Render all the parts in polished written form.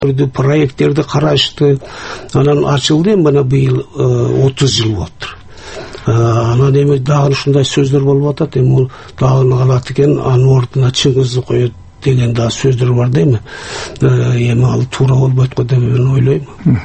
проекттерди карашты. Анан ачылды, мына быйыл 30 жыл болуптур. Анан эми дагы ушундай сөздөр болуп атат, эми бул дагы калат экен, анын ордуна Чыңгызды коет деген да сөздөр бар дейми. Эми ал туура болбойт го деп мен ойлойм.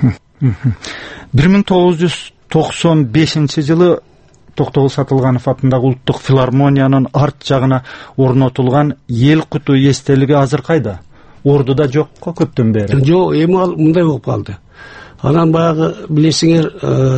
1995 жылы Токтогул Сатылганов атындагы Улуттук филармониянын арт жагына орнотулган эл куту эстелиги азыр кайда? Ордуда жокко көптөн бери. Жок, эми ал мындай болуп калды. Анан баягы билесиңер,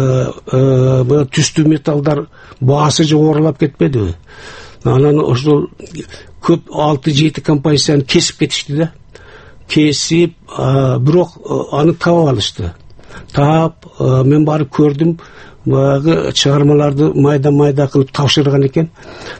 бул түстүү металлдар баасы жогорулап кетпедиби? Анан ошол көп 6-7 композицияны кесип кетишти да. Кесип, бирок аны таап алышты. Таап, мен барып көрдүм, баягы чыгармаларды майда кылып тапшырган экен.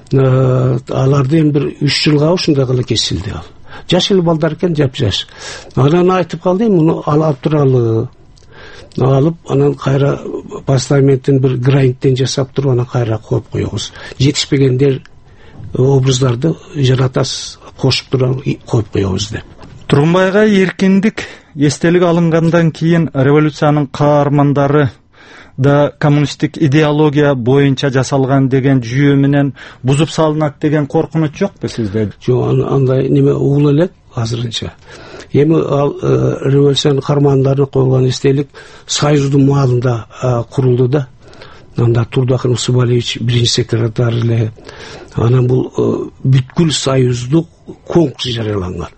Аларды эми бир 3 жылга ушундай кылып кесилди ал. Жаш эле балдар экен, жап-жаш. Анан айтып калды, муну алып туралы. Алып, анан кайра постаменттен бир гранттен жасап туруп, анан кайра коюп коебуз. Жетишпегендер образдарды жаратасыз, кошуп туруп коюп коебуз деп. Тургунбайга эркиндик эстелиги алынгандан кийин революциянын каармандары да коммунисттик идеология боюнча жасалган деген жүйө менен бузуп салынат деген коркунуч жокпу сизде? Жок, андай неме угула элек азырынча. Эми ал революциянын каармандарына коюлган эстелик Союздун маалында курулду да. Анда Турдакын Усубалевич биринчи секретарь эле. Анан бул бүткүл союздук конкурс жарыяланган.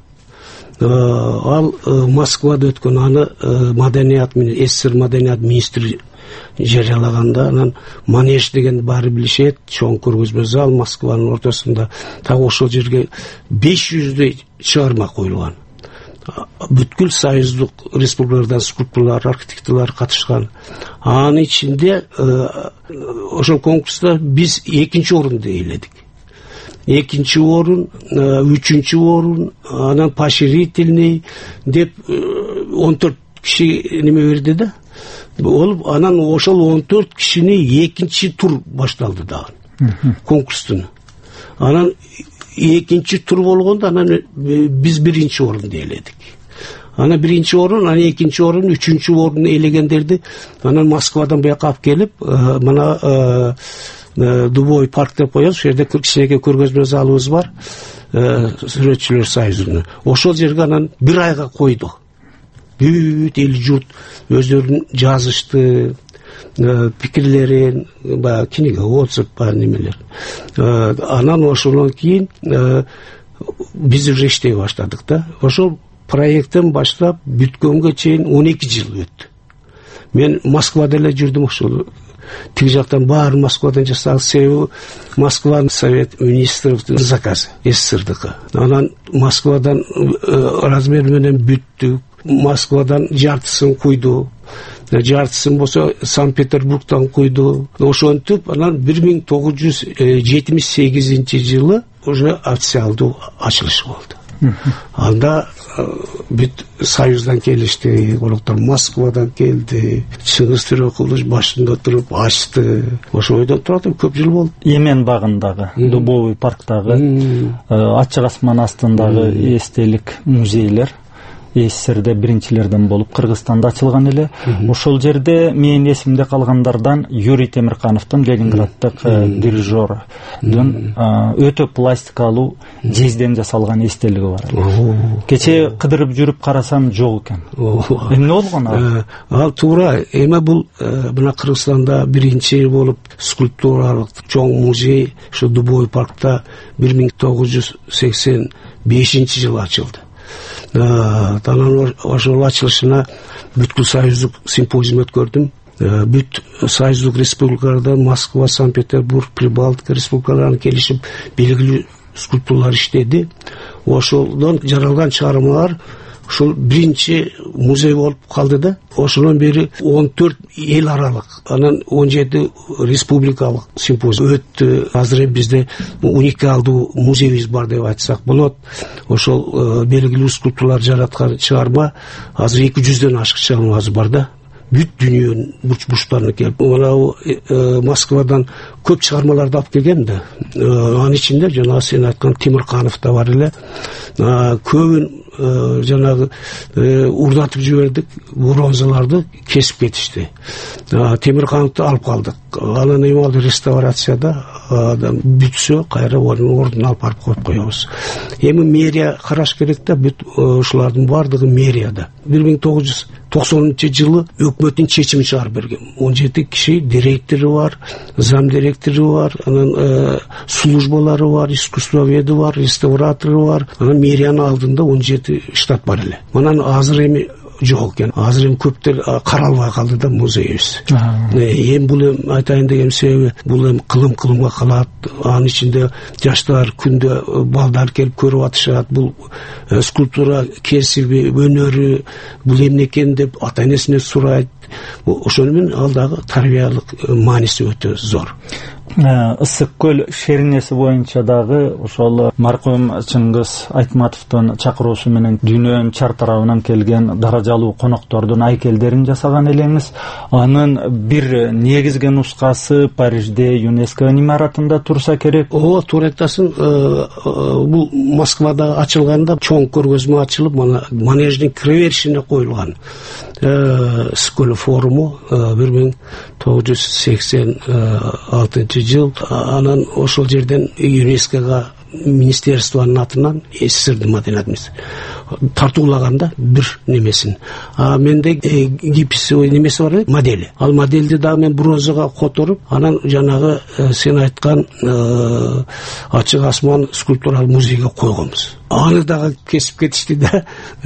Ал Москвада өткөн, аны маданият менен СССР маданият министри жарыялаганда, анан Манеж деген баары билишет, чоң көргөзмө зал Москванын ортосунда. Так ошол жерге 500 чыгарма коюлган. Бүткүл союздук республикалардан скульпторлор, архитекторлор катышкан. Анын ичинде ошол конкурста биз 2-нчи орунду ээледик. 2-нчи орун, 3-нчү орун, анан поощрительный деп 14 киши неме берди да. Болуп, анан ошол 14 кишини 2-нчи тур башталды дагы. Конкурстун. Анан 2-нчи тур болгондо анан биз 1-нчи орунду ээледик. Анан 1-нчи орун, анан 2-нчи орун, 3-нчү орунду ээлегендерди анан Москвадан буяка алып келип, мына Дубовый парк деп коебуз. Ошол жерде кичинекей көргөзмө залыбыз бар. Сүрөтчүлөр союзунун. Ошол жерге анан 1 айга койду. Бүт эл журт өздөрүн жазышты, пикирлерин, книга отзыв бар немелер. Анан ошондон кийин биз уже иштей баштадык да. Ошол проекттен баштап бүткөнгө чейин 12 жыл өттү. Мен Москвада эле жүрдүм ошол. Тиги жактан баары Москвадан жасалды. Себеби Москванын совет министрликтин заказы, СССРдыкы. Анан Москвадан размер менен бүттүк. Москвадан жартысын куйду. Жартысын болсо Санкт-Петербургдан куйду. Ошентип анан 1978 жылы уже официалдуу ачылышы болду. Анда бүт союздан келишти, короктор Москвадан келди. Чыңгыз Төрөкулович башында туруп ачты. Ошо ойдон турат көп жыл болду. Емен багындагы, Дубовый парктагы, Ачык асман астындагы эстелик музейлер СССРде биринчилерден болуп Кыргызстанда ачылган эле. Ошол жерде менин эсимде калгандардан Юрий Темиркановдун, Ленинграддык дирижердун өтө пластикалуу жезден жасалган эстелиги бар. Кече кыдырып жүрүп карасам жок экен. Эмне болгон ал? Ал туура, эми бул мына Кыргызстанда биринчи болуп скульптуралык чоң музей ушу Дубовый паркта 1985 жылы ачылды. Анан ошол ачылышына бүткүл союздук симпозиум өткөрдүм. Бүт союздук республикалардан Москва, Санкт-Петербург, Прибалтика республикаларынан келишип белгилүү скульптурлар иштеди. Ошолдон жаралган чыгармалар ушул биринчи музей болуп калды да. Ошондон бери 14 эл аралык, анан 17 республикалык симпозиум өттү. Азыр бизде уникалдуу музейибиз бар деп айтсак болот. Ошол белгилүү скульптурлар жараткан чыгарма азыр 200дөн ашык чыгармабыз бар да. Бүт дүйнөнүн бурч-бурчтарына келип, Москвадан көп чыгармаларды алып келген да. Анын ичинде жана сен айткан Темирканов да бар эле. Көбүн жанагы урдатып жибердик, бронзаларды кесип кетишти. Темиркановду алып калдык. Анан эми ал реставрацияда бүтсө кайра ордуна алып барып коюп коебуз. Эми мэрия караш керек да, бүт ушулардын бардыгы мэрияда. 1990-жылы өкмөттүн чечими чыгарып берген. 17 киши директору бар, зам директору бар, анан службалары бар, искусствоведи бар, реставратору бар. Анан мэриянын алдында 17 штат бар эле. Анан азыр эми жок экен. Азыр эми көптөр каралбай калды да музейибиз. Эми бул айтайын деген себеби, бул эми кылымга калат. Анын ичинде жаштар күндө балдар келип көрүп атышат. Бул скульптура кесиби, өнөрү, бул эмне экен деп ата-энесине сурайт. Ошону менен алдагы тарбиялык мааниси өтө зор. Ысык көл шеринеси боюнча дагы ошол маркум Чыңгыз Айтматовдун чакыруусу менен дүйнөнүн чар тарабынан келген даражалуу коноктордун айкелдерин жасаган элеңиз. Анын бир негизги нускасы Парижде ЮНЕСКО имаратында турса керек. Ооба, туура айтасың. Бул Москвада ачылганда чоң көргөзмө ачылып, мана манеждин киреберишине коюлган. Скөл форуму 1986 жыл. Анан ошол жерден ЮНЕСКОга министерствонун атынан СССРдин маданият министри тартуулаганда бир немесин. Менде гипс немеси бар, модели. Ал модельди дагы мен бронзага которуп, анан жанагы сен айткан ачык асман скульптуралык музейге койгонбуз. Аны дагы кесип кетишти да,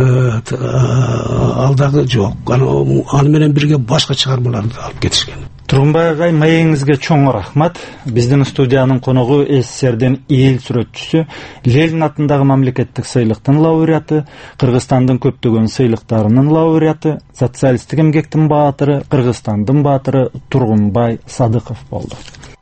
ал дагы жок. Аны менен бирге башка чыгармаларды алып кетишкен. Тургунбай агай, маегиңизге чоң рахмат. Биздин студиянын коногу СССРдин эл сүрөтчүсү, Ленин атындагы мамлекеттик сыйлыктын лауреаты, Кыргызстандын көптөгөн сыйлыктарынын лауреаты, социалисттик эмгектин баатыры, Кыргызстандын баатыры Тургунбай Садыков болду.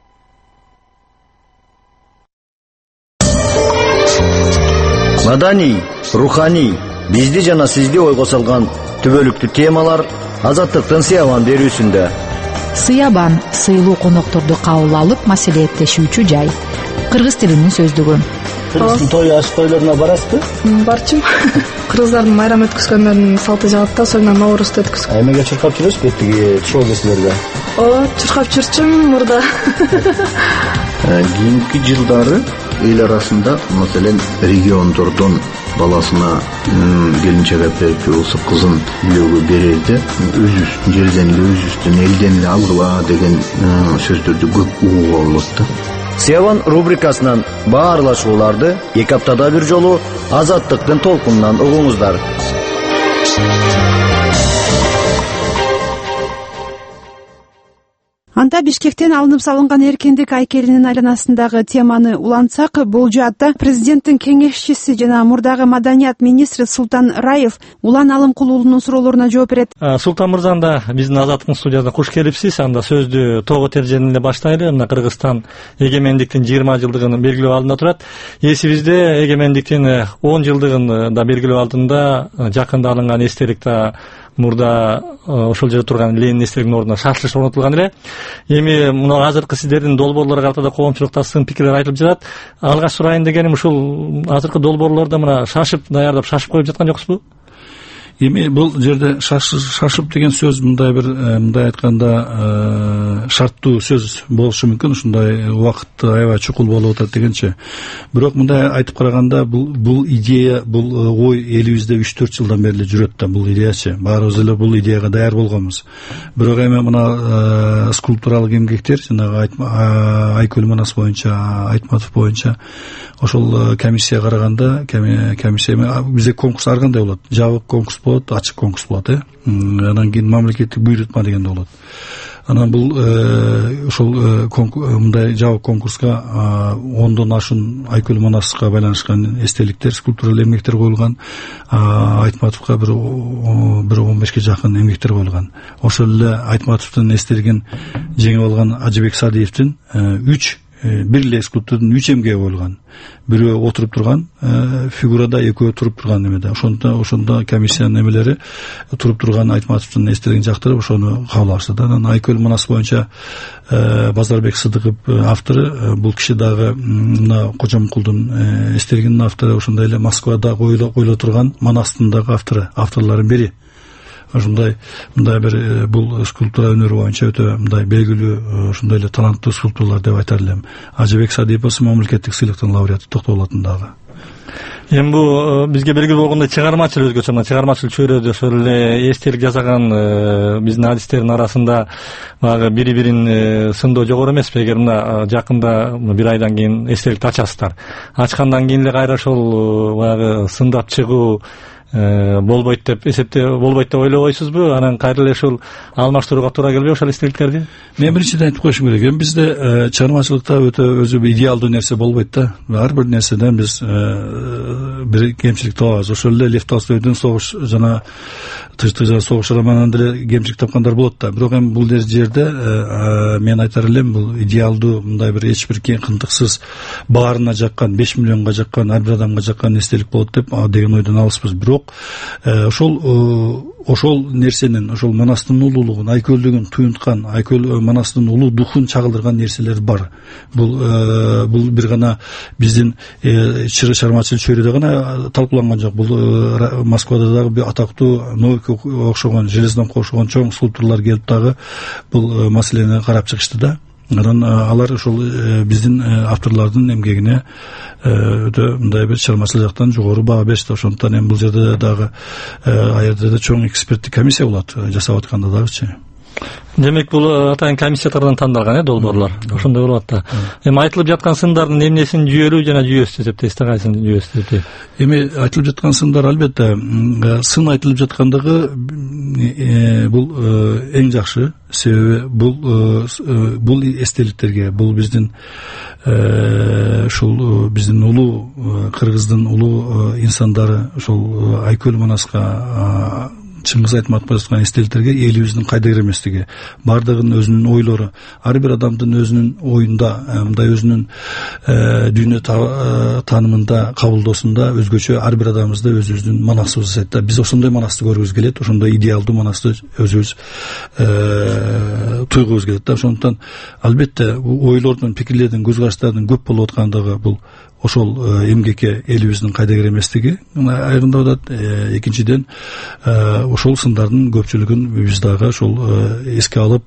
Маданий, руханий, бизди жана сизди ойго салган түбөлүктүү темалар Азаттыктын Сыябан берүүсүндө. Сыябан сыйлуу конокторду кабыл алып маселелеттешүүчү жай. Кыргыз тилинин сөздүгү. Кыргыздын той аш тойлоруна барасызбы? Барчым. Кыргыздардын майрам өткөзгөндөрүнүн салты жагат да, союна Ноорузду өткөзгөн. Эмеге чуркап жүрөсүз беттиги чоң кесилерге? Чуркап жүрчүм мурда. Кийинки жылдары эл арасында, маселен, региондордон баласына келинчек берип болсо кызын үйлөөгө берерде өзүбүз жерден эле, өзүбүздүн элден эле алгыла деген сөздөрдү көп угууга болот да. Сыябан рубрикасынан баарлашууларды 2 аптада бир жолу Азаттыктын толкунунан угуңуздар. Анда Бишкектен алынып салынган эркиндик айкелинин айланасындагы теманы улантсак, бул жаатта президенттин кеңешчиси жана мурдагы маданият министри Султан Раев Улан Алымкулуулунун суроолоруна жооп берет. Султан мырза, анда биздин Азаттыктын студиясына куш келипсиз. Анда сөздү тоо терженин эле баштайлы. Мына Кыргызстан эгемендиктин 20 жылдыгын белгилөө алдында турат. Эсибизде эгемендиктин 10 жылдыгын да белгилөө алдында жакында алынган эстелик да мурда ошол жерде турган Ленин эстелигинин ордуна шашылыш орнотулган эле. Эми мына азыркы сиздердин долбоорлорго карата да коомчулукта сын пикирлер айтылып жатат. Алгач сурайын дегеним, ушул азыркы долбоорлордо мына шашып даярдап шашып коюп жаткан жоксузбу? Эми бул жерде шашып деген сөз мындай айтканда шарттуу сөз болушу мүмкүн. Ушундай убакытты аябай чукул болуп атат дегенче. Бирок мындай айтып караганда бул идея, бул ой элибизде 3-4 жылдан бери жүрөт да, бул идеячы. Баарыбыз эле бул идеяга даяр болгонбуз. Бирок эми мына скульптуралык эмгектер, жанагы Айкөл Манас боюнча, Айтматов боюнча ошол комиссияга караганда, комиссия бизде конкурс ар кандай болот. Жабык конкурс болот, ачык конкурс болот, анан кийин мамлекеттик буйрутма деген болот. Анан бул ошол мындай жабык конкурска 10дон ашуун Айкөл Манаска байланышкан эстеликтер, скульптуралык эмгектер коюлган. Айтматовго бир 15ке жакын эмгектер коюлган. Ошол эле Айтматовдун эстелигин жеңип алган Ажыбек Садиевдин 3 бир эле скульптурдун 3 эмгеги коюлган. Бирөө отуруп турган фигурада, экөө туруп турган немеде. Ошондо комиссиянын эмелери туруп турган Айтматовдун эстелигин жактырып ошону кабыл алышты да. Анан Айкөл манас боюнча Базарбек Сыдыков автору, бул киши дагы мына Кожомкулдун эстелигинин автору, ошондой эле Москвада коюла турган Манастын дагы авторлордун бири. Ошондой мындай бир бул скульптура өнөрү боюнча өтө мындай белгилүү ошондой эле таланттуу скульпторлор деп айтар элем. Ажыбек Садипов мамлекеттик сыйлыктын лауреаты Токтогул дагы. Эми бул бизге белгилүү болгондой чыгармачыл өзгөчө, чыгармачыл чөйрөдө ошол эле эстелик жасаган биздин адистердин арасында баягы бири-бирин сындоо жогору эмеспи? Эгер мына жакында бир айдан кийин эстеликти ачасыздар, ачкандан кийин эле кайра ошол баягы сындап чыгуу болбойт деп болбойт деп ойлобойсузбу? Анан кайра эле ушул алмаштырууга туура келбейби ошол эстеликтерди? Мен биринчиден айтып коюшум керек. Эми бизде чыгармачылыкта өтө өзү идеалдуу нерсе болбойт да. Ар бир нерседен биз бир кемчилик табабыз. Ошол эле Лев Толстойдун согуш жана Тынчтык жана согуш романында деле кемчилик тапкандар болот да. Бирок эми бул жерде мен айтар элем, бул идеалдуу мындай бир эч бир кыйынтыксыз баарына жаккан, 5 миллионго жаккан, ар бир адамга жаккан эстелик болот деп деген ойдон алыспыз. Бирок ошол нерсенин, ошол Манастын улуулугун, Айкөлдүгүн туюнткан, Айкөл Манастын улуу духун чагылдырган нерселер бар. Бул бир гана биздин чыгармачыл чөйрөдө гана талкууланган жок. Бул Москвада дагы бир атактуу Новикке окшогон, Железнокко окшогон чоң скульпторлор келип дагы бул маселени карап чыгышты да. Анан алар ошол биздин авторлордун эмгегине өтө мындай бир чыгармачыл жактан жогору баа беришти. Ошондуктан эми бул жерде дагы аерде да чоң эксперттик комиссия болот жасап атканда дагычы. Демек бул атайын комиссиялардан тандалган долбоорлор. Ошондой болот да. Эми айтылып жаткан сындардын эмнесин жүйөлүү жана жүйөсүз деп эстесиз, кайсын жүйөсүз деп? Эми айтылып жаткан сындар албетте сын айтылып жаткандыгы бул эң жакшы. Себеби бул эстеликтерге, бул биздин ушул биздин улуу кыргыздын улуу инсандары ошол Айкөл Манаска Чыңгыз Айтматовго жазган эстеликтерге элибиздин кайда киреместиги, бардыгынын өзүнүн ойлору, ар бир адамдын өзүнүн оюнда, мындай өзүнүн дүйнө таанымында, кабылдоосунда өзгөчө ар бир адамыбызда өзүбүздүн манасыбыз жасайт да. Биз ошондой манасты көргүбүз келет, ошондой идеалдуу манасты өзүбүз туйгубуз келет да. Ошондуктан албетте ойлордун, пикирлердин, көз караштардын көп болуп аткандыгы бул ошол эмгекке элибиздин кайда киреместиги айгындап атат. Экинчиден ошол сындардын көпчүлүгүн биз дагы ошол эске алып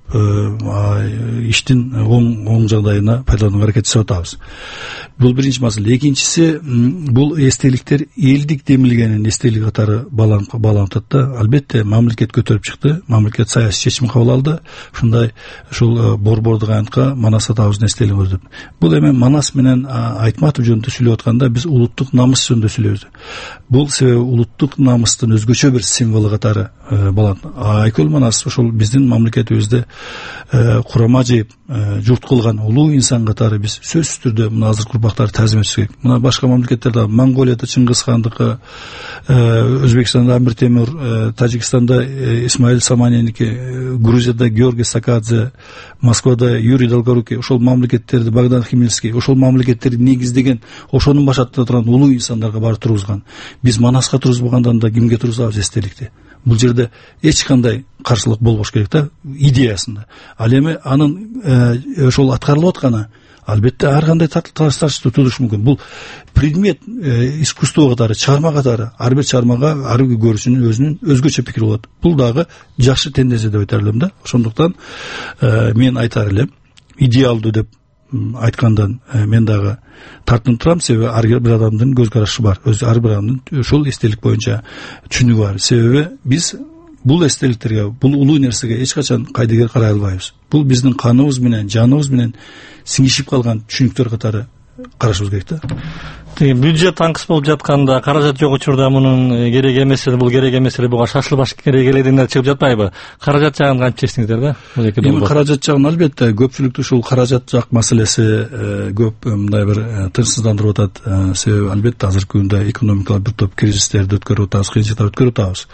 иштин оң жагдайына пайдаланууга аракет жасап атабыз. Бул биринчи маселе. Экинчиси, бул эстеликтер элдик демилгенин эстелик катары бааланып атат да. Албетте мамлекет көтөрүп чыкты, мамлекет саясий чечим кабыл алды. Ушундай ушул борбордук аянтка Манас атабыздын эстелигин өздүп. Бул эми Манас менен Айтматов жөнүндө сүйлөп атканда биз улуттук намыс жөнүндө сүйлөйбүз. Бул себеби улуттук намыстын өзгөчө бир символу катары болот. Айкөл Манас ошол биздин мамлекетибизде курама жыйып журт кылган улуу инсан катары биз сөзсүз түрдө мына азыркы урпактарды таазим этиш керек. Мына башка мамлекеттерде Монголияда Чыңгыз хандыкы, Өзбекстанда Амир Темур, Тажикстанда Исмаил Саманиники, Грузияда Георгий Сакадзе, Москвада Юрий Долгорукий, ошол мамлекеттерди Богдан Хмельницкий, ошол мамлекеттерди негиздеген, ошонун башатында турган улуу инсандарга барып тургузган. Биз Манаска тургузбагандан да кимге тургузабыз эстеликти? Бул жерде эч кандай каршылык болбош керек да, идеясында. Ал эми анын ошол аткарылып атканы албетте ар кандай тартыштуу тудурушу мүмкүн. Бул предмет искусство катары, чыгарма катары, ар бир чыгармага ар бир көрүүчүнүн өзүнүн өзгөчө пикири болот. Бул дагы жакшы тенденция деп айтар элем да. Ошондуктан мен айтар элем, идеалдуу деп айткандан мен дагы тартынып турам. Себеби ар бир адамдын көз карашы бар, ар бир адамдын ошол эстелик боюнча түшүнүгү бар. Себеби биз бул эстеликтерге, бул улуу нерсеге эч качан кайдыгер карай албайбыз. Бул биздин каныбыз менен, жаныбыз менен сиңишип калган түшүнүктөр катары карашыбыз керек да. Бюджет таңкыс болуп жатканда, каражат жок учурда мунун керек эмес эле, бул керек эмес эле, буга шашылбаш керек эле дегендер чыгып жатпайбы? Каражат жагын кантип чечтиңиздер да? Эми каражат жагын албетте көпчүлүктү ушул каражат жак маселеси көп мындай бир тынчсыздандырып атат. Себеби албетте азыркы күндө экономикалык бир топ кризистерди өткөрүп атабыз, кыйынчылыктарды өткөрүп атабыз.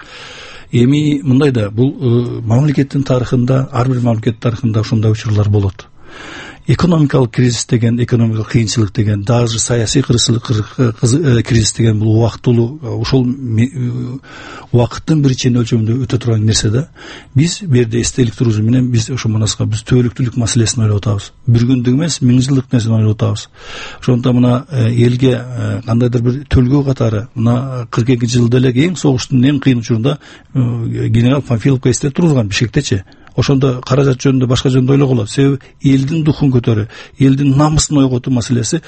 Эми мындай да, бул мамлекеттин тарыхында, ар бир мамлекет тарыхында ушундай учурлар болот. экономикалык кризис деген, экономикалык кыйынчылык деген, даже саясий кризис деген бул убактылуу, ошол убакыттын бир чейин өлчөмүндө өтө турган нерсе да. Биз бу жерде эстелик турузу менен биз ошо манаска биз түбөлүктүүлүк маселесин ойлоп атабыз. Бир күндүк эмес, 1000 жылдык нерсени ойлоп атабыз. Ошондо мына элге кандайдыр бир төлгөө катары мына 42-жылда эле эң согуштун эң кыйын учурунда генерал Панфиловго эстелик тургузган Бишкектечи. Ошондо каражат жөнүндө башка жөнүндө ойлогула болот. Себеби элдин духун көтөрүү, элдин намысын ойготуу маселеси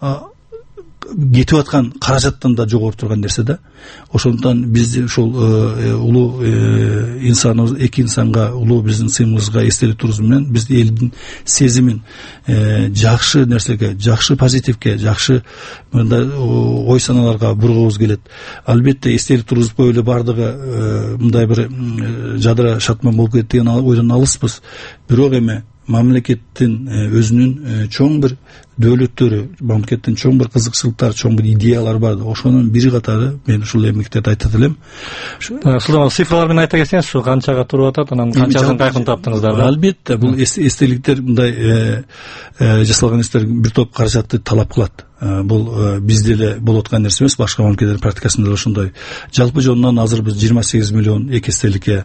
кетип аткан каражаттан да жогору турган нерсе да. Ошондон биз ушул улуу инсаныбыз, эки инсанга, улуу биздин сыйымыбызга эстелик турузу менен биз элдин сезимин жакшы нерсеге, жакшы позитивге, жакшы мындай ой саналарга бургубуз келет. Албетте эстелик тургузуп коюп эле бардыгы мындай бир жадыра шатман болуп кетет деген ойдон алыспыз. Бирок эми мамлекеттин өзүнүн чоң бир дөөлөттөрү, мамлекеттин чоң бир кызыкчылыктары, чоң бир идеялары бар. Ошонун бири катары мен ушул эмгектерди айтат элем. Султан, цифралар менен айта кетсеңиз, ушу канчага туруп атат, анан канчасын кайкын таптыңыздар да? Албетте, бул эстеликтер мындай жасалган эстеликтер бир топ каражатты талап кылат. Бул бизде эле болуп аткан нерсе эмес, башка мамлекеттердин практикасында да ошондой. Жалпы жонунан азыр биз 28 миллион эки эстеликке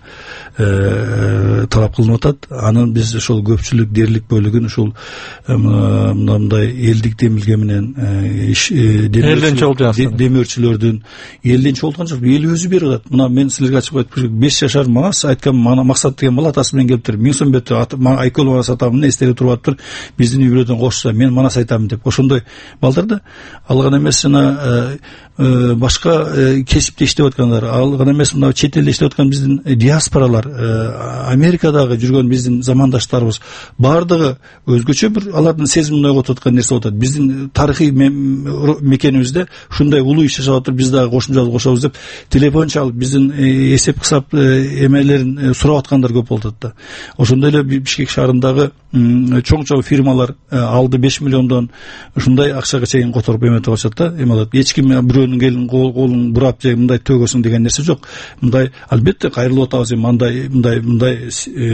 талап кылынып атат. Анын биз ошол көпчүлүк дээрлик бөлүгүн ушул мындай элдик демилге менен элден чогултуп демөөрчүлөрдүн элден чогулткан жок, эл өзү берип атат. Мына мен силерге ачып айтып берейин, 5 жашар мас айткан максат деген бала атасы менен келиптир. 1000 сом бериптир. Айкөл манас атамын эстелик туруп атыптыр. Биздин үй бүлөдөн кошсо мен манас айтамын деп. Ошондой балдар ал гана эмес, жана башка кесипте иштеп аткандар, ал гана эмес, мына чет элде иштеп аткан биздин диаспоралар, Америкадагы жүргөн биздин замандаштарыбыз бардыгы өзгөчө бир алардын сезимин ойготуп аткан нерсе болуп атат. Биздин тарыхый мекенибизде ушундай улуу иш жашап атып, биз дагы кошумчалык кошобуз деп телефон чалып биздин эсеп кысап эмелерин сурап аткандар көп болуп атат да. Ошондой эле Бишкек шаарындагы чоң фирмалар алды 5 миллиондон ушундай акчага чейин которуп эметип атышат да. Эметип эч ким бирөөнүн келин колун бурап же мындай төгөсүң деген нерсе жок. Мындай албетте кайрылып атабыз, мындай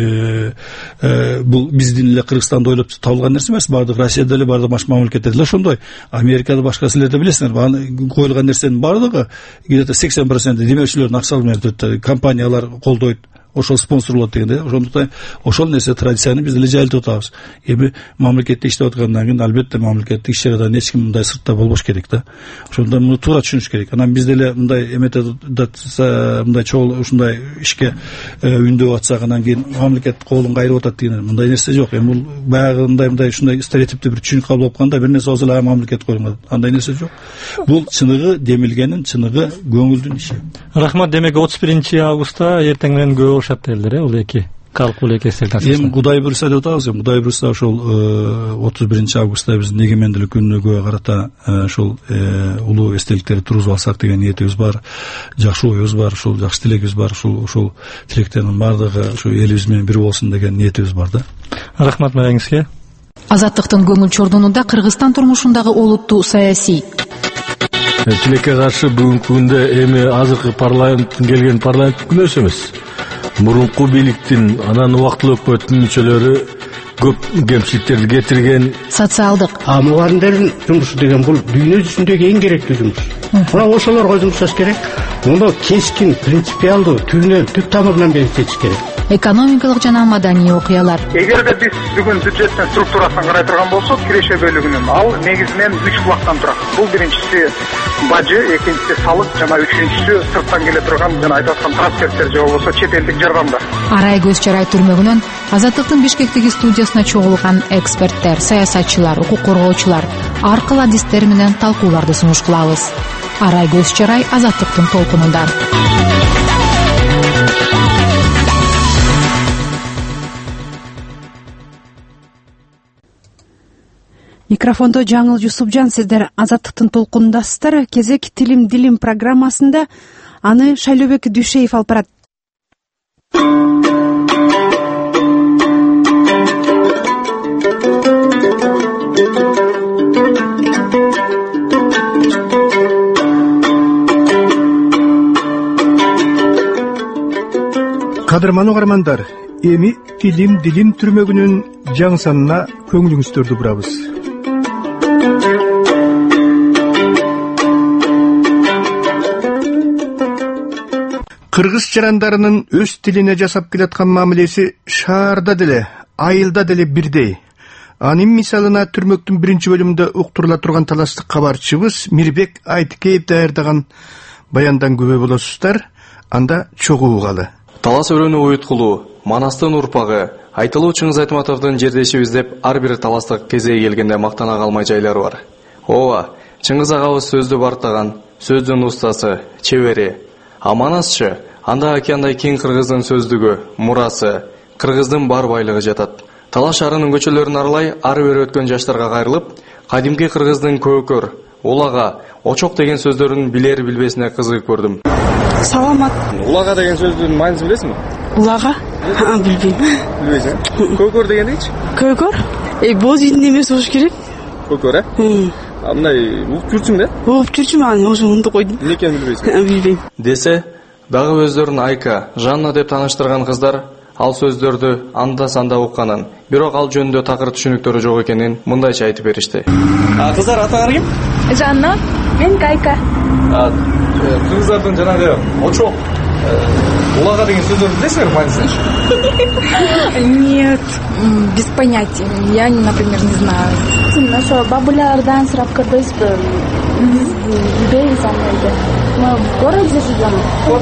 бул биздин эле Кыргызстанда ойлоп табылган нерсе эмес. Бардык Россияда эле, бардык башка мамлекеттерде эле ошондой. Америкада башка силер да билесиңер, коюлган нерсенин бардыгы где-то 80% демөөрчүлөрдүн акчалары менен өтөт. Компаниялар колдойт, ошол спонсорлот дегенде. Ошондуктан ошол нерсе традицияны биз эле жайылтып атабыз. Эми мамлекетте иштеп аткандан кийин албетте мамлекеттик иш чарадан эч ким мындай сыртта болбош керек да. Ошондон муну туура түшүнүш керек. Анан биз деле мындай эметет мындай чогуу ушундай ишке үндөп атсак, анан кийин мамлекет колун кайрып атат деген мындай нерсе жок. Эми бул баягындай ушундай стереотиптүү бир түшүнүк кабыл болгондо бир нерсе болсо эле мамлекет коюлган. Андай нерсе жок. Бул чыныгы демилгенин, чыныгы көңүлдүн иши. Рахмат. Демек 31-августта эртең менен көп болушат элдер, бул эки калк, бул эки эстелик. Эми Кудай буйруса деп атабыз. Кудай буйруса ошол 31-августта биздин эгемендүүлүк күнүгө карата ошол улуу эстеликтерди тургузуп алсак деген ниетибиз бар, жакшы оюбуз бар, ушул жакшы тилегибиз бар, ушул тилектердин баардыгы ушу элибиз менен бир болсун деген ниетибиз бар да. Рахмат мэреңизге. Азаттыктын көңүл чордонунда Кыргызстан турмушундагы олуттуу саясий тилекке каршы бүгүнкү күндө эми азыркы парламенттин келген парламент күнөөсү эмес. Мурунку бийликтин анан убактылуу өкмөттүн мүчөлөрү көп кемчиликтерди кетирген. Социалдык мугалимдердин жумушу деген бул дүйнө жүзүндөгү эң керектүү жумуш. Мына ошолорго жумшаш керек. Муну кескин, принципиалдуу, түп тамырынан бери чечиш керек. Экономикалык жана маданий окуялар. Эгерде биз бүгүн бюджеттин структурасын карай турган болсок, киреше бөлүгүнүн ал негизинен 3 блоктан турат. Бул биринчиси бажы, экинчиси салык жана үчүнчүсү сырттан келе турган жана айтып аткан трансферттер же болбосо чет элдик жардамдар. Арай көз чарай түрмөгүнөн Азаттыктын Бишкектеги студиясына чогулган эксперттер, саясатчылар, укук коргоочулар ар кыл адистер менен талкууларды сунуш кылабыз. Арай көз чарай Азаттыктын толкунунда. Микрофондо Жаңыл Жусупжан, сиздер Азаттыктын толкунундасыздар. Кезек Тилим Дилим программасында аны Шайлообек Дүйшеев алып барат. Кадырман угармандар, эми дилим түрмөгүнүн жаңы санына көңүлүңүздөрдү бурабыз. Кыргыз жарандарынын өз тилине жасап келаткан мамилеси шаарда деле, айылда деле бирдей. Анын мисалына түрмөктүн 1-бөлүмүндө уктурула турган таластык кабарчыбыз Мирбек Айтыкеев даярдаган баяндан күбө болосуздар, анда чогуу угалы. Талас өрөнү уюткулуу, Манастын урпагы, айтылуу Чыңгыз Айтматовдун жердешибиз деп ар бир таластык кезеги келгенде мактана калмай жайлары бар. Ооба, Чыңгыз агабыз сөздү бартаган, сөздүн устасы, чебери. А Манасчы, анда океандай кең кыргыздын сөздүгү, мурасы, кыргыздын бар байлыгы жатат. Талас шаарынын көчөлөрүн аралай, ары бери өткөн жаштарга кайрылып, кадимки кыргыздын көкөр, улага, очок деген сөздөрүн билер билбесине кызыгып көрдүм. Саламат. Улага деген сөздүн маанисин билесиңби? Улага? Билбейм. Билбейсиң? Көкөр деген нечи? Көкөр? Боз үйдүн эмеси болуш керек. Көкөр, мындай угуп жүрчүң да? Угуп жүрчүм, аны ошо унду койдум. Эмне экенин билбейсиң? Билбейм. Десе, дагы өздөрүн Айка, Жанна деп тааныштырган кыздар ал сөздөрдү анда-санда укканын, бирок ал жөнүндө такыр түшүнүктөрү жок экенин мындайча айтып беришти. Кыздар, атаңар ким? Жанна, мен Кайка. Кыргыздардын жанагы очок, улага деген сөздөрдү билесиңер маанисин? Нет, без понятия. Я, например, не знаю. Ошо бабулярдан сурап көрбөйсүзбү? Билбейбиз андайды. Мы в городе живем.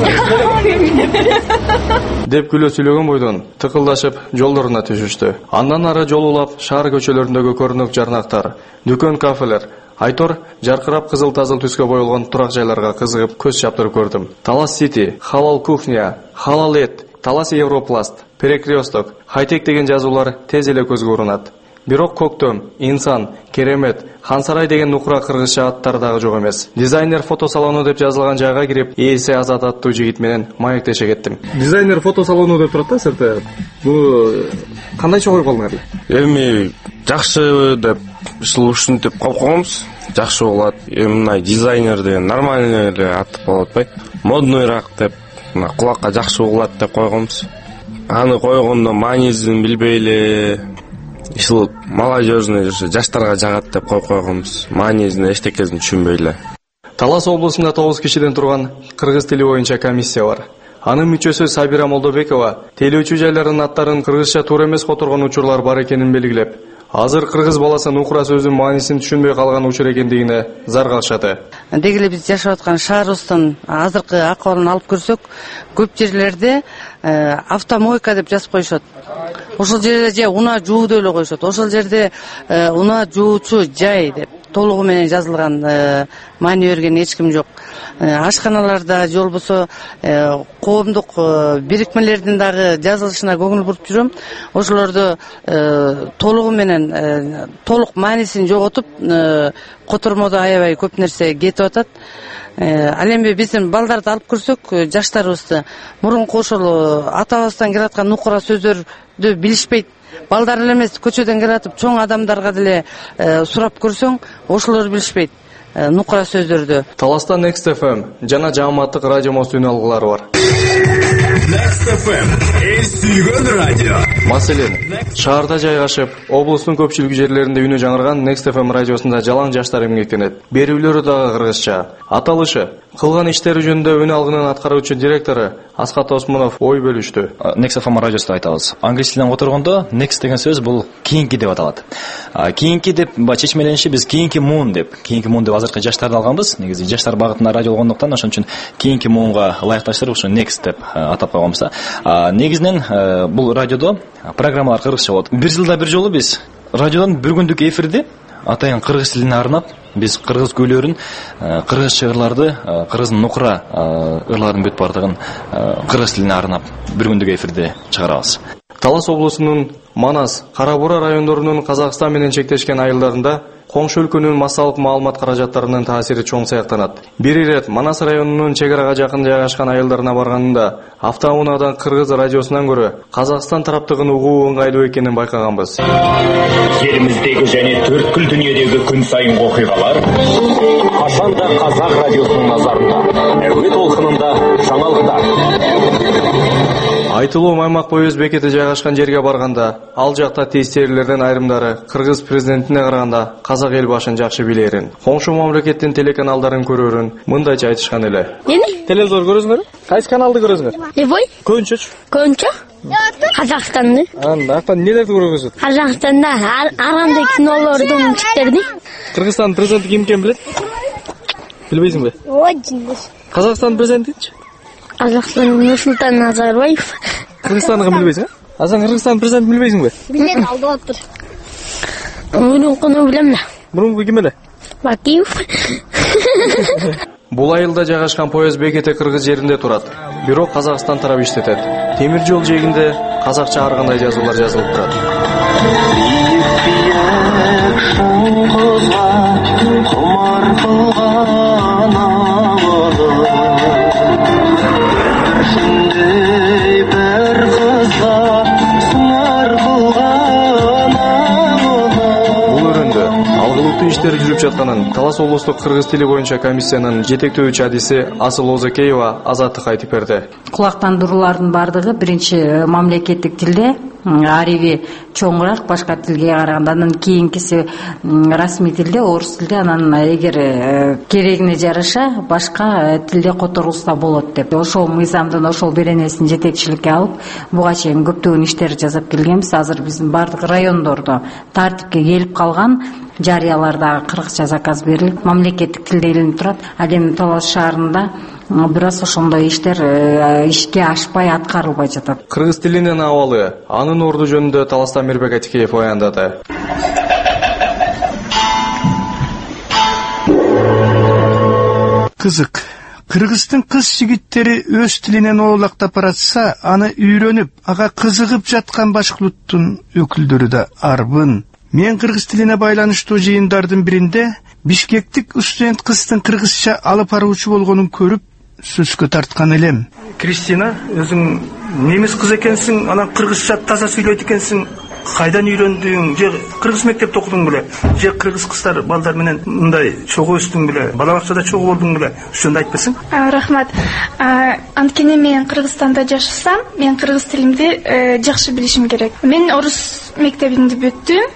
Деп күлө сүйлөгөн бойдон тыкылдашып жолдоруна түшүштү. Андан ары жол улап шаар көчөлөрүндөгү көрүнөк жарнактар, дүкөн, кафелер, Айтор жаркырап кызыл-тазыл түскө боелгон турак жайларга кызыгып көз чаптырып көрдүм. Талас Сити, Халал кухня, Халал эт, Талас Европласт, Перекресток, Хайтек деген жазуулар тез эле көзгө урунат. Бирок Көктөм, Инсан, Керемет, Хансарай деген нукура кыргызча аттар дагы жок эмес. Дизайнер фото салону деп жазылган жайга кирип, ээси Азат аттуу жигит менен маектеше кеттим. Дизайнер фото салону деп турат да сырты. Бул кандайча коюп калдыңар? Эми жакшы деп ушинтип коюп койгонбуз. Жакшы болот. Эми мына дизайнер деген нормальный эле ат болот атпайбы? Модныйраак деп, мына кулакка жакшы угулат деп койгонбуз. Аны койгондо маанисин билбей эле ушул молодежный жаштарга жагат деп коюп койгонбуз. Маанисин эчтекесин түшүнбөй эле. Талас облусунда 9 кишиден турган кыргыз тили боюнча комиссия бар. Анын мүчөсү Сабира Молдобекова телөөчү жайлардын аттарын кыргызча туура эмес которгон учурлар бар экенин белгилеп, азыр кыргыз баласы нукура сөзүнүн маанисин түшүнбөй калган учур экендигине зар калышаты. Деги эле биз жашап аткан шаарыбыздын азыркы акыбалын алып көрсөк, көп жерлерде автомойка деп жазып коюшат. Ошол жерде же унаа жуу деп эле коюшат. Ошол жерде унаа жуучу жай деп толугу менен жазылган, маани берген эч ким жок. Ашканаларда же болбосо коомдук бирикмелердин дагы жазылышына көңүл буруп жүрөм. Ошолордо толугу менен толук маанисин жоготуп, котормодо аябай көп нерсе кетип атат. Ал эми биздин балдарды алып көрсөк, жаштарыбызды мурунку ошол атабыздан келаткан нукура сөздөрдү билишпейт. Балдар эле эмес, көчөдөн келатып чоң адамдарга деле сурап көрсөң, ошолор билишпейт нукура сөздөрдү. Таласта Next FM жана жааматтык радио мост үн алгылары бар. Next FM сүйгөн радио. Маселен, шаарда жайгашып, облустун көпчүлүк жерлеринде үнү жаңырган Next FM радиосунда жалаң жаштар эмгектенет. Берүүлөрү дагы кыргызча. Аталышы, кылган иштери жөнүндө үн алгынын аткаруучу директору Аскат Осмонов ой бөлүштү. Next FM радиосунда айтабыз. Англис тилинен которгондо next деген сөз бул кийинки деп аталат. Кийинки деп чечмелениши биз кийинки муун деп азыркы жаштарды алганбыз. Негизи жаштар багытында радио болгондуктан ошон үчүн кийинки муунга ылайыкташтырып ушу next деп атап койгонбуз. Негизинен бул радиодо программалар кыргызча болот. Бир жылда бир жолу биз радиодон бир күндүк эфирди атайын кыргыз тилине арнап, биз кыргыз күйлөрүн, кыргызча ырларды, кыргыздын нукура ырларын бүт бардыгын кыргыз тилине арнап бир күндүк эфирди чыгарабыз. Талас облусунун Манас, Кара-Бура райондорунун Казакстан менен чектешкен айылдарында коңшу өлкөнүн массалык маалымат каражаттарынын таасири чоң сыяктанат. Бир ирет Манас районунун чегарага жакын жайгашкан айылдарына барганында автоунаадан кыргыз радиосунан көрө Казакстан тараптыгын угуу ыңгайлуу экенин байкаганбыз. Жеримиздеги жана төрткүл дүйнөдөгү күн сайын окуйгалар кашан да Казак радиосунун назарында. Эми толкунунда жаңалыктар. Айтылуу Маймак поезд бекети жайгашкан жерге барганда, ал жакта тестерлерден айрымдары кыргыз президентине караганда казак эл башын жакшы билерин, коңшу мамлекеттин телеканалдарын көрөрүн мындайча айтышкан эле. Телевизор көрөсүңөр? Кайсы каналды көрөсүңөр? Любой. Көбүнчөчү? Көбүнчө? Казакстанды. Анда эмнелерди көрөсүңөр? Казакстанда аргандай кинолорду, мультиктерди. Кыргызстандын президенти ким экенин билет? Билбейсиңби? Очень. Казакстандын президентичи? Казакстан Нурсултан Назарбаев. Кыргызстандыкын билбейсиң, а сен Кыргызстандын президентин билбейсиңби? Билет, алдып отур. Мурункуну билем да. Мурунку ким эле? Бакиев. Бул айылда жайгашкан поезд бекети кыргыз жеринде турат, бирок Казакстан тарап иштетет. Темир жол жээгинде казакча ар кандай жазуулар жазылып турат. Иштери жүрүп жатканын Талас облустук кыргыз тили боюнча комиссиянын жетектөөчү адиси Асыл Озакеева Азаттык айтып берди. Кулактандыруулардын бардыгы биринчи мамлекеттик тилде, ариби чоңураак башка тилге караганда, анан кийинкиси расмий тилде, орус тилде, анан эгер керегине жараша башка тилде которулса болот деп. Ошол мыйзамдын, ошол беренесин жетекчиликке алып, буга чейин көптөгөн иштер жасап келгенбиз. Азыр биздин бардык райондордо тартипке келип калган жарыяларда кыргызча заказ берилип, мамлекеттик тилде илинип турат. Ал эми Талас шаарында бир аз ошондой иштер ишке ашпай аткарылбай жатат. Кыргыз тилинин абалы, анын орду жөнүндө Таласта Мирбек Атикеев баяндады. Кызык. Кыргыздын кыз жигиттери өз тилинен оолактап баратса, аны үйрөнүп, ага кызыгып жаткан башка улуттун өкүлдөрү да арбын. Мен кыргыз тилине байланыштуу жыйындардын биринде бишкектик студент кыздын кыргызча алып баруучу болгонун көрүп сөзгө тарткан элем. Кристина, өзүң немис кыз экенсиң, анан кыргызча таза сүйлөйт экенсиң. Кайдан үйрөндүң? Же кыргыз мектепте окудуң беле? Же кыргыз кыздар балдар менен мындай чогуу өстүң беле? Бала бакчада чогуу болдуң беле? Ошондо айтпасың? Рахмат. Анткени мен Кыргызстанда жашасам, мен кыргыз тилимди жакшы билишим керек. Мен орус мектебинде бүттүм.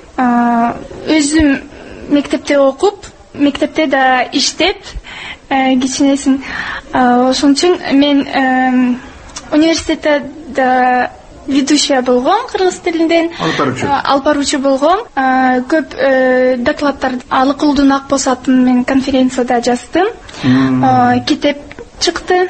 Өзүм мектепте окуп, мектепте да иштеп, кичинесин. Ошон үчүн мен университетте да ведущая болгом кыргыз тилинден, алып баруучу болгом. Көп докладдар Алыкулдун Акбосатын мен конференцияда жаздым. Китеп чыкты.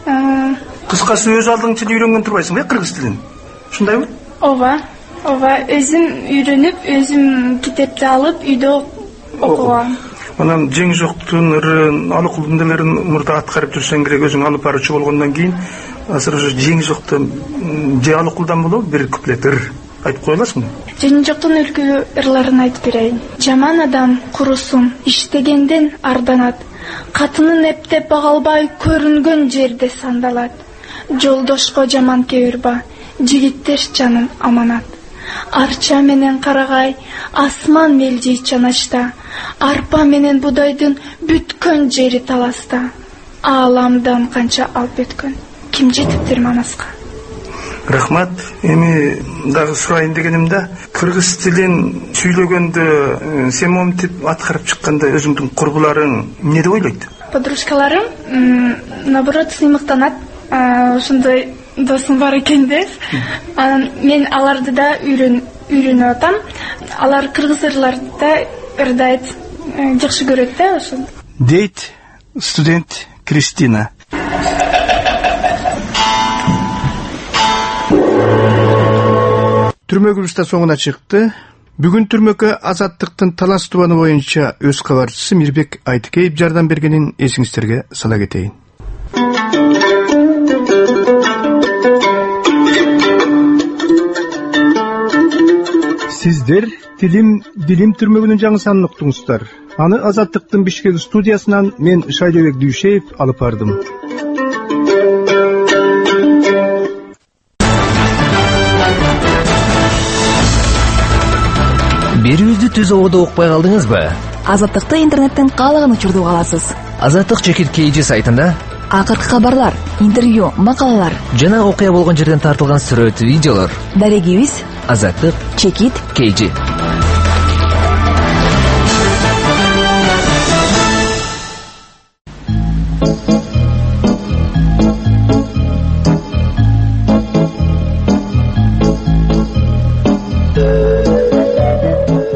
Кыскасы өз алдыңча үйрөнгөн турбайсың, кыргыз тилин? Ушундайбы? Ооба. Өзүм үйрөнүп, өзүм китепти алып үйдө окугам. Анан Жең жоктун ырын, Алыкулдун делерин мурда аткарып жүрсөң керек, өзүң алып баруучу болгондон кийин азыр уже Жең жоктун же Алыкулдан болобу бир куплет ыр айтып кое аласыңбы? Жең жоктун өлкө ырларын айтып берейин. Жаман адам курусун, иштегенден арданат. Катынын эптеп бага албай көрүнгөн жерде сандалат. Жолдошко жаман кеурба, жигиттер жанын аманат. Арча менен карагай, асман мелжей чанашта. Арпа менен будайдын бүткөн жери Таласта. Ааламдан канча алып өткөн, ким жетиптир Манаска? Рахмат. Эми дагы сурайын дегенимде, кыргыз тилин сүйлөгөндө сен момтип аткарып чыкканда өзүңдүн курбуларың эмне деп ойлойт? Подружкаларым наоборот сыймыктанат. Ошондой досум бар экен деп. Мен аларды да үйрөнүп атам. Алар кыргыз ырларды да ырдайт, жакшы көрөт да ошондо. Дейт студент Кристина. Түрмөгүбүз да соңуна чыкты. Бүгүн түрмөккө Азаттыктын Талас тубаны боюнча өз кабарчысы Мирбек Айтыкеев жардам бергенин эсиңиздерге сала кетейин. Сиздер Дилим түрмөгүнүн жаңы санын уктуңуздар. Аны Азаттыктын Бишкек студиясынан мен Шайлебек Дүйшеев алып бардым. Берүүбүздү түз ободо укпай калдыңызбы? Азаттыкты интернеттен каалаган учурда уга аласыз. Азаттык.kg сайтында акыркы кабарлар, интервью, макалалар жана окуя болгон жерден тартылган сүрөт, видеолор. Дарегибиз Азаттык, Чекит, KG.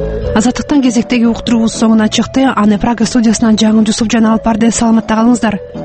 Азаттыктын кезектеги уктуруубуз соңуна чыкты. Аны Прага студиясынан Жаңы Жусуп жана алып барды. Саламатта калыңыздар.